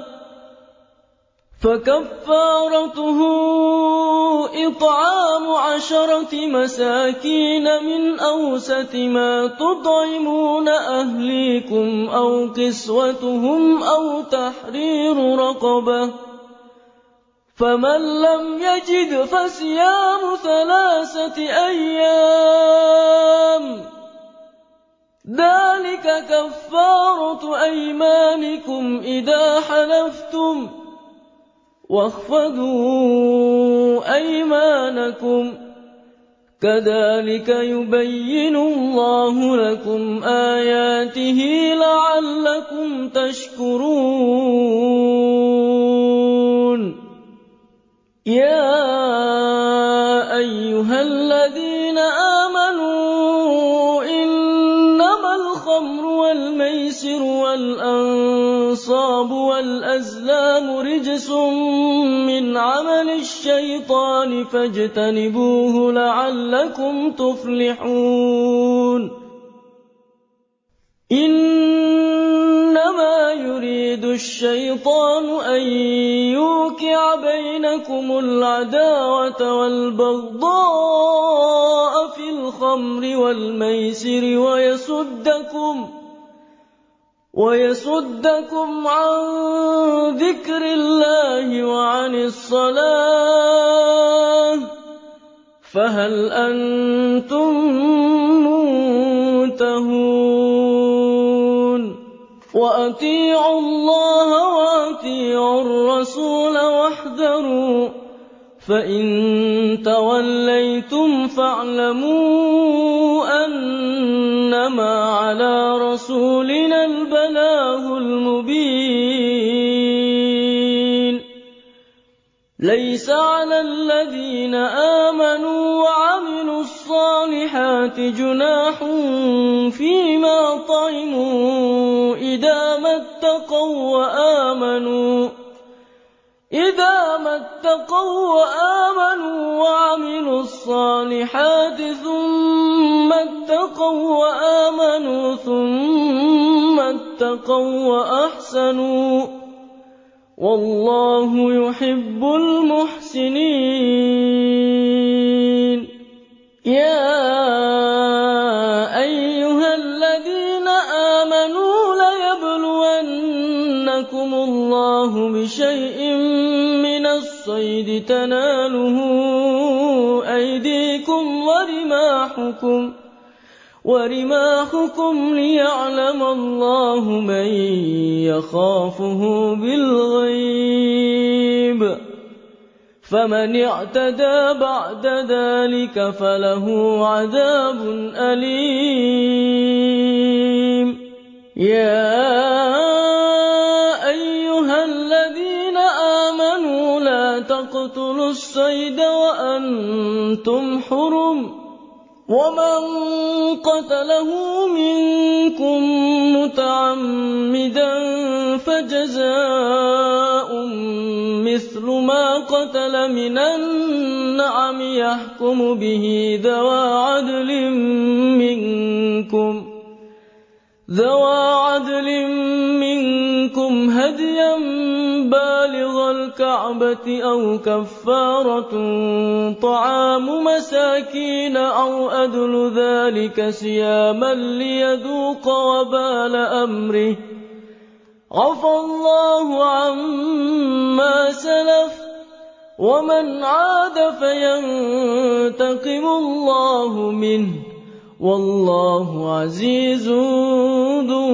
فَكَفَّارَتُهُ إِطْعَامُ عَشَرَةِ مَسَاكِينَ مِنْ أَوْسَطِ مَا تُطْعِمُونَ أَهْلِيكُمْ أَوْ كِسْوَتُهُمْ أَوْ تَحْرِيرُ رَقَبَةٍ ۖ فَمَن لَّمْ يَجِدْ فَصِيَامُ ثَلَاثَةِ أَيَّامٍ ۚ ذَٰلِكَ كَفَّارَةُ أَيْمَانِكُمْ إِذَا حَلَفْتُمْ ۚ وَاحْفَظُوا أَيْمَانَكُمْ ۚ كَذَٰلِكَ يُبَيِّنُ اللَّهُ لَكُمْ آيَاتِهِ لَعَلَّكُمْ تَشْكُرُونَ. يَا أَيُّهَا الَّذِينَ آمَنُوا إِنَّمَا الْخَمْرُ وَالْمَيْسِرُ وَالْأَنصَابُ وَالْأَزْلَامُ رِجْسٌ مِّنْ عَمَلِ الشَّيْطَانِ فَاجْتَنِبُوهُ لَعَلَّكُمْ تُفْلِحُونَ. إِنَّمَا يُرِيدُ الشَّيْطَانُ أَن يُوقِعَ بَيْنَكُمُ الْعَدَاوَةَ وَالْبَغْضَاءَ فِي الْخَمْرِ وَالْمَيْسِرِ وَيَصُدَّكُمْ وَيَصُدَّكُمْ عَن ذِكْرِ اللَّهِ وَعَنِ الصَّلَاةِ ۖ فَهَلْ أَنتُم مُّنتَهُونَ. وَأَطِيعُوا اللَّهَ وَأَطِيعُوا الرَّسُولَ وَاحْذَرُوا ۚ فَإِن تَوَلَّيْتُمْ فَاعْلَمُوا أَنَّمَا عَلَىٰ رَسُولِنَا الْبَلَاغُ الْمُبِينُ. لَيْسَ عَلَى الَّذِينَ آمَنُوا وَعَمِلُوا الصَّالِحَاتِ جُنَاحٌ فِيمَا طَعِمُوا إِذَا مَا اتَّقَوا وَّآمَنُوا إِذَا مَا اتَّقَوا وَّآمَنُوا وَعَمِلُوا الصَّالِحَاتِ ثُمَّ اتَّقَوا وَّآمَنُوا ثُمَّ اتَّقَوا وَّأَحْسَنُوا ۗ وَاللَّهُ يُحِبُّ الْمُحْسِنِينَ. يَا أَيُّهَا الَّذِينَ آمَنُوا لَيَبْلُوَنَّكُمُ اللَّهُ بِشَيْءٍ مِّنَ الصَّيْدِ تَنَالُهُ أَيْدِيكُمْ وَرِمَاحُكُمْ وَرِمَاحُكُمْ لِيَعْلَمَ اللَّهُ مَن يَخَافُهُ بِالْغَيْبِ ۚ فَمَنِ اعْتَدَىٰ بَعْدَ ذَٰلِكَ فَلَهُ عَذَابٌ أَلِيمٌ. يَا أَيُّهَا الَّذِينَ آمَنُوا لَا تَقْتُلُوا الصَّيْدَ وَأَنتُمْ حُرُمٌ ۚ وَمَن قَتَلَهُ مِنكُم مُّتَعَمِّدًا فَجَزَاءٌ مِّثْلُ مَا قتل من النعم يحكم به ذوى عدل منكم ذوى عدل منكم هديا بالغ الكعبة أو كفارة طعام مساكين أو أدل ذلك صياما ليذوق وبال أمره عفى الله عما سلف ومن عاد فينتقم الله منه والله عزيز ذو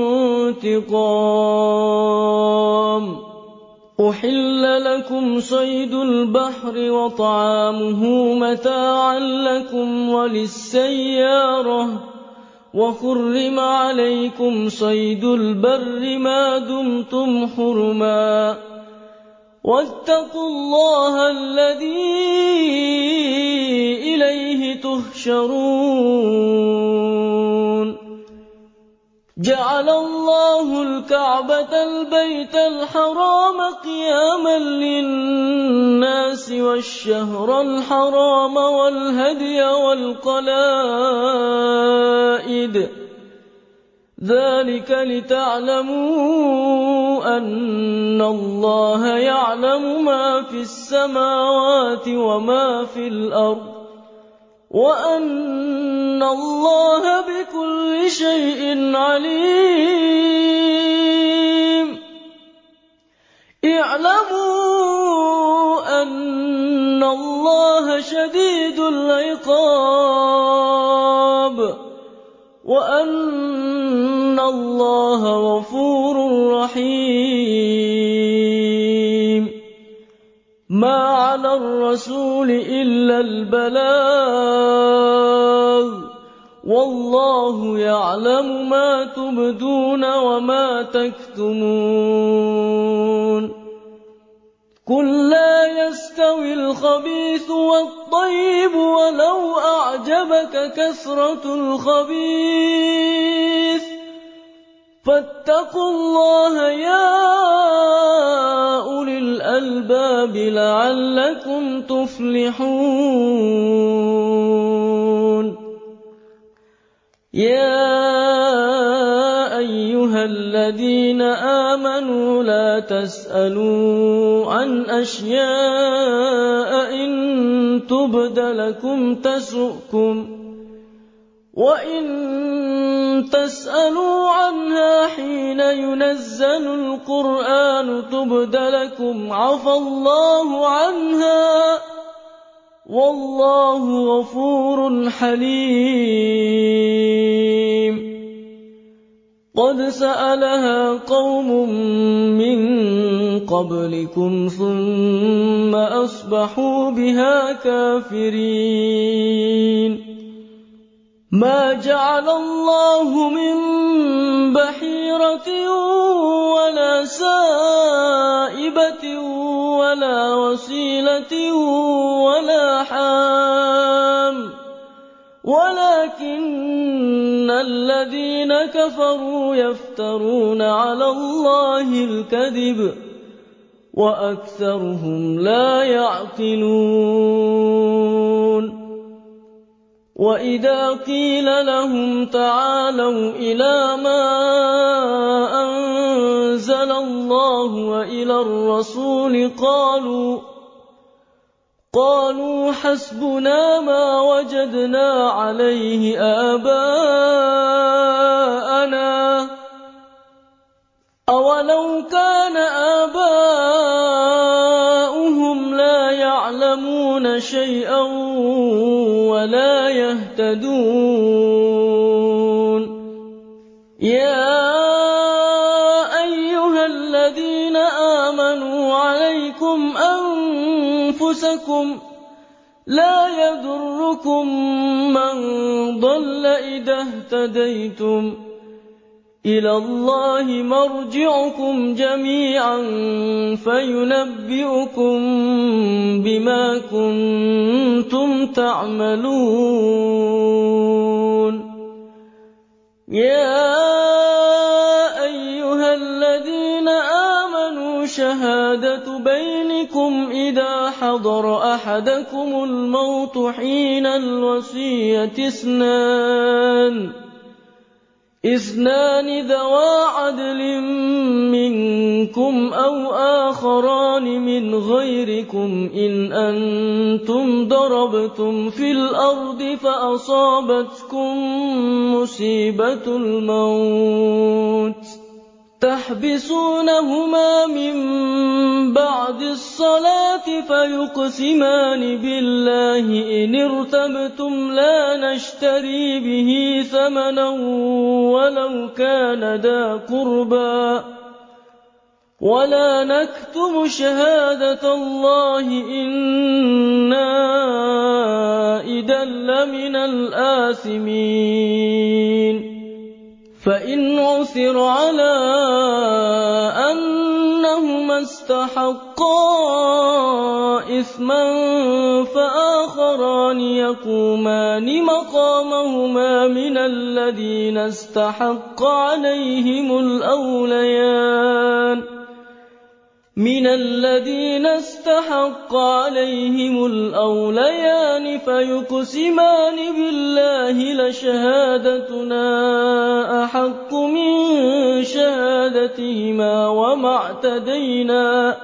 انتقام. أحل لكم صيد البحر وطعامه متاعا لكم وللسيارة وحرم عليكم صيد البر ما دمتم حرما واتقوا الله الذي إليه تحشرون. جعل الله الكعبة البيت الحرام قياما للناس والشهر الحرام والهدي والقلائد ذلك لتعلموا أن الله يعلم ما في السماوات وما في الأرض وأن الله بكل شيء عليم. اعلموا أن الله شديد العقاب وأن الله غفور رحيم. ما على الرسول إلا البلاغ والله يعلم ما تبدون وما تكتمون. قل لا يستوي الخبيث والطيب ولو أعجبك كثرة الخبيث فاتقوا الله يا أولي الألباب لعلكم تفلحون. يا أيها الذين آمنوا لا تسألوا عن أشياء إن تبد لكم تسؤكم وإن تسألوا عنها حين ينزل القرآن تبد لكم عفى الله عنها والله غفور حليم. قد سألها قوم من قبلكم ثم أصبحوا بها كافرين. ما جعل الله من بحيرة ولا سائبة ولا وصيلة ولا حام ولكن الذين كفروا يفترون على الله الكذب وأكثرهم لا يعقلون. وإذا قيل لهم تعالوا إلى ما أنزل الله وإلى الرسول قالوا قالوا حسبنا ما وجدنا عليه آباءنا أولو كان آباؤهم لا يعلمون شيئا ولا يهتدون. يا أيها الذين آمنوا عليكم أنفسكم لا يضركم من ضل إذا اهتديتم إلى الله مرجعكم جميعا فينبئكم بما كنتم تعملون. يا أيها الذين آمنوا شهادة شهادة بينكم إذا حضر أحدكم الموت حين الوصية اثنان اثنان ذوا عدل منكم أو آخران من غيركم إن أنتم ضربتم في الأرض فأصابتكم مصيبة الموت تحبسونهما من بعد الصلاة فيقسمان بالله إن ارتبتم لا نشتري به ثمنا ولو كان ذا قربى ولا نكتم شهادة الله إنا إذا لمن الآثمين فإن عثر على أنهما استحقا إثما فآخران يقومان مقامهما من الذين استحق عليهم الأوليان من الذين استحق عليهم الأوليان فيقسمان بالله لشهادتنا أحق من شهادتهما وما اعتدينا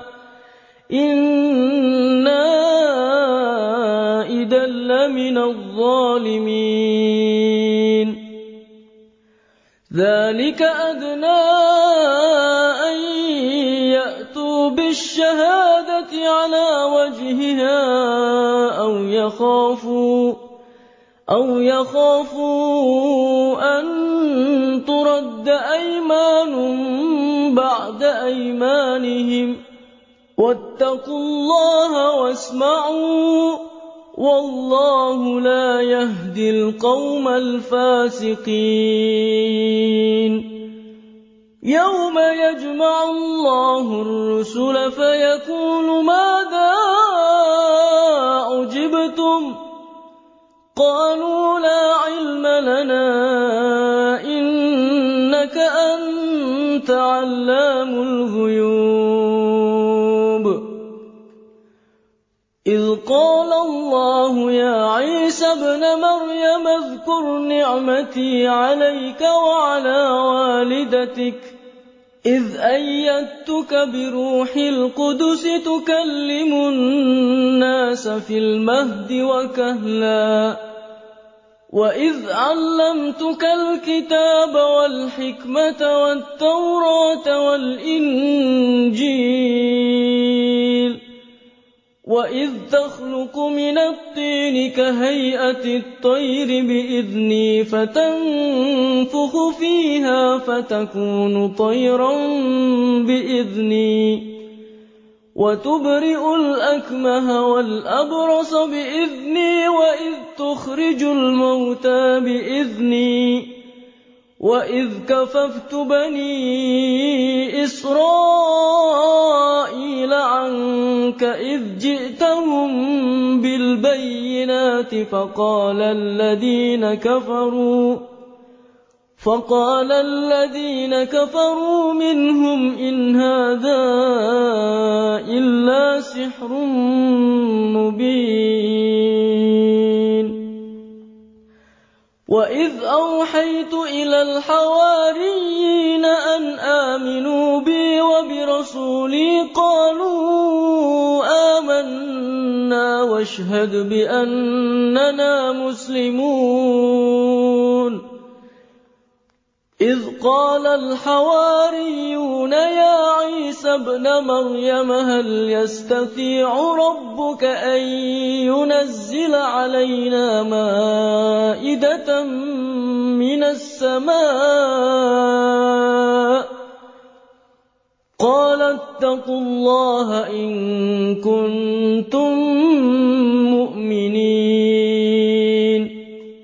إنا إذا لمن الظالمين ذلك أدنى أن يأتوا بالشهادة على وجهها أو يخافوا أو يخافوا أن ترد أيمان بعد أيمانهم واتقوا الله واسمعوا والله لا يهدي القوم الفاسقين يوم يجمع الله الرسل فيقول ماذا أجبتم قالوا لا علم لنا إنك أنت علام الغيوب إذ قال الله يا عيسى ابن مريم اذكر نعمتي عليك وعلى والدتك إذ أيدتك بروح القدس تكلم الناس في المهد وكهلا وإذ علمتك الكتاب والحكمة والتوراة والإنجيل وإذ تخلق من الطين كهيئة الطير بإذني فتنفخ فيها فتكون طيرا بإذني وتبرئ الأكمه والأبرص بإذني وإذ تخرج الموتى بإذني وإذ كففت بني إسرائيل عنك إذ جئتهم بالبينات فقال الذين كفروا فقال الذين كفروا منهم إن هذا إلا سحر مبين وإذ أوحيت إلى الحواريين أن آمنوا بي وبرسولي قالوا آمنا واشهد بأننا مسلمون إذ قال الحواريون يا عيسى ابن مريم هل يستطيع ربك أن ينزل علينا مائدة من السماء قال اتقوا الله إن كنتم مؤمنين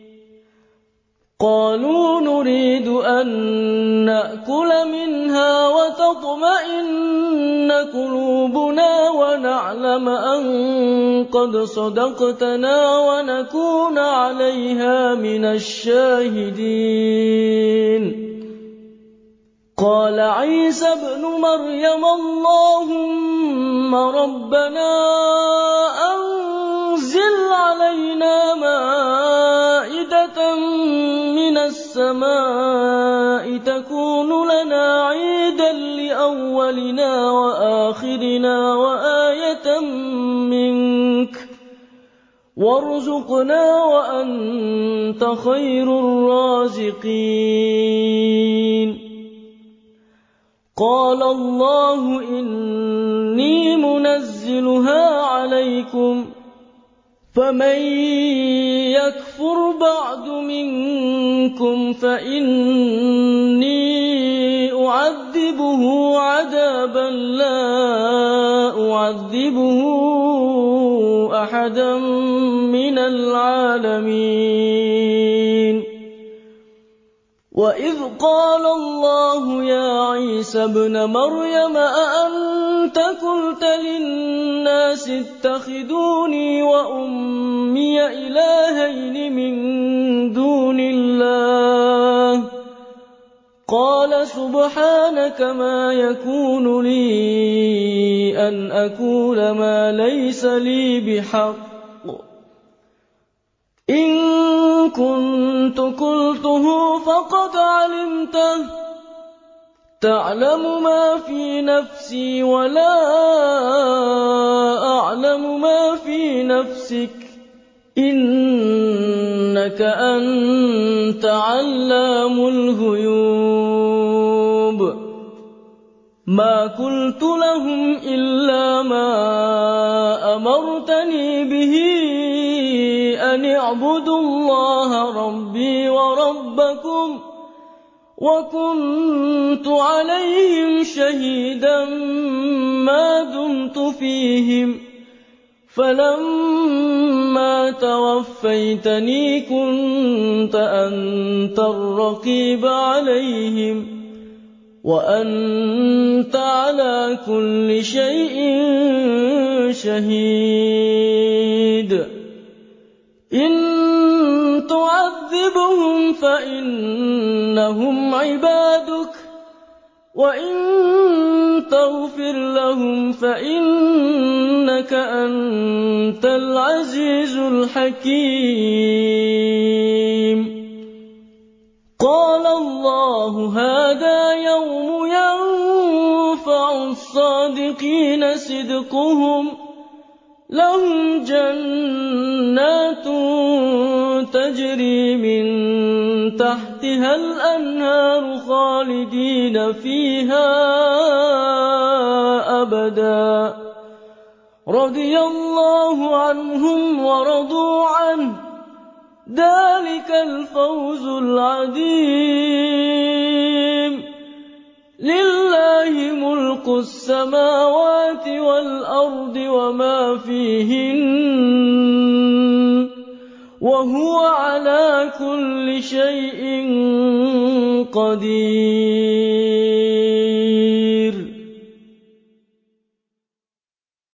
قالوا نريد أن نأكل منها وتطمئن قلوبنا ونعلم أن قد صدقتنا ونكون عليها من الشاهدين قال عيسى ابن مريم اللهم ربنا أنزل علينا مائدة من السماء تكون لنا عيدا لأولنا وآخرنا وآية منك وارزقنا وأنت خير الرازقين. قال الله إني منزلها عليكم فمن يكفر بعد منكم فإني أعذبه عذابا لا أعذبه أحدا من العالمين. وإذ قال الله يا عيسى ابن مريم أأنت قلت للناس اتخذوني وأمي إلهين من دون الله قال سبحانك ما يكون لي أن أقول ما ليس لي بحق إن كنت قلته فقد علمته تعلم ما في نفسي ولا أعلم ما في نفسك إنك أنت علام الغيوب. ما قلت لهم إلا ما أمرتني به أن اعبدوا الله ربي وربكم وكنت عليهم شهيدا ما دمت فيهم فلما توفيتني كنت أنت الرقيب عليهم وأنت على كل شيء شهيد. إن تعذبهم فإنهم عبادك وإن تغفر لهم فإنك أنت العزيز الحكيم. قال الله هذا يوم ينفع الصادقين صدقهم لهم جنات تجري من تحتها الأنهار خالدين فيها أبدا رضي الله عنهم ورضوا عنه ذلك الفوز العظيم. لله ملك السماوات والأرض وما فيهن وهو على كل شيء قدير.